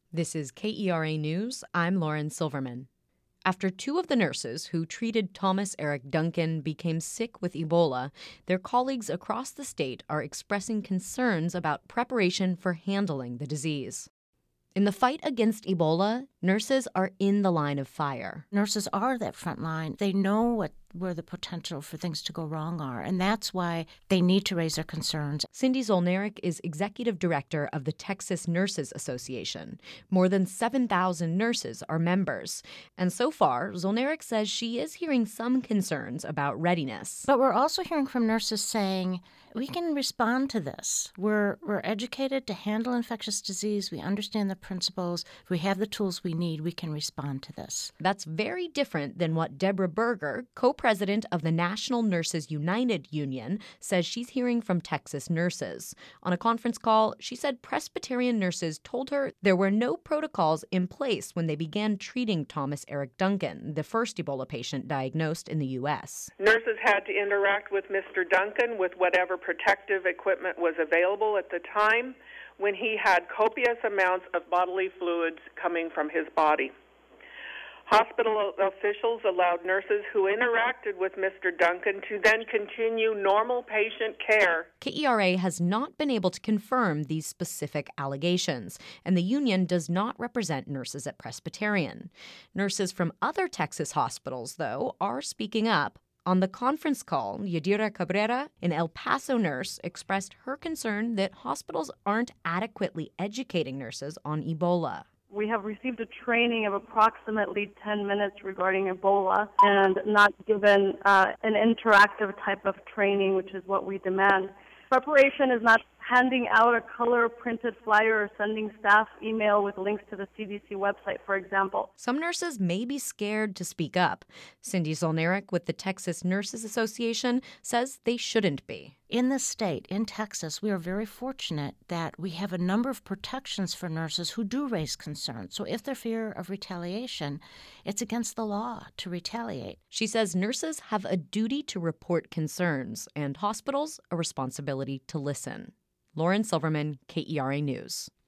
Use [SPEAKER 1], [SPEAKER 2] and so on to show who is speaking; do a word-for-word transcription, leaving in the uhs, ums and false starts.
[SPEAKER 1] This is K E R A News. I'm Lauren Silverman. After two of the nurses who treated Thomas Eric Duncan became sick with Ebola, their colleagues across the state are expressing concerns about preparation for handling the disease. In the fight against Ebola, nurses are in the line of fire.
[SPEAKER 2] Nurses are that front line. They know what where the potential for things to go wrong are, and that's why they need to raise their concerns.
[SPEAKER 1] Cindy Zolnaric is executive director of the Texas Nurses Association. More than seven thousand nurses are members. And so far, Zolnaric says she is hearing some concerns about readiness.
[SPEAKER 2] But we're also hearing from nurses saying, we can respond to this. We're, we're educated to handle infectious disease. We understand the principles. If we have the tools we need, we can respond to this.
[SPEAKER 1] That's very different than what Deborah Berger, co-president of the National Nurses United Union, says she's hearing from Texas nurses. On a conference call, she said Presbyterian nurses told her there were no protocols in place when they began treating Thomas Eric Duncan, the first Ebola patient diagnosed in the U S.
[SPEAKER 3] Nurses had to interact with Mister Duncan with whatever protective equipment was available at the time when he had copious amounts of bodily fluids coming from his body. Hospital officials allowed nurses who interacted with Mister Duncan to then continue normal patient care.
[SPEAKER 1] K E R A has not been able to confirm these specific allegations, and the union does not represent nurses at Presbyterian. Nurses from other Texas hospitals, though, are speaking up. On the conference call, Yadira Cabrera, an El Paso nurse, expressed her concern that hospitals aren't adequately educating nurses on Ebola.
[SPEAKER 4] We have received a training of approximately ten minutes regarding Ebola and not given uh, an interactive type of training, which is what we demand. Preparation is not handing out a color printed flyer or sending staff email with links to the C D C website, for example.
[SPEAKER 1] Some nurses may be scared to speak up. Cindy Zolnaric with the Texas Nurses Association says they shouldn't be.
[SPEAKER 2] In the state, in Texas, we are very fortunate that we have a number of protections for nurses who do raise concerns. So if there's fear of retaliation, it's against the law to retaliate.
[SPEAKER 1] She says nurses have a duty to report concerns and hospitals a responsibility to listen. Lauren Silverman, K E R A News.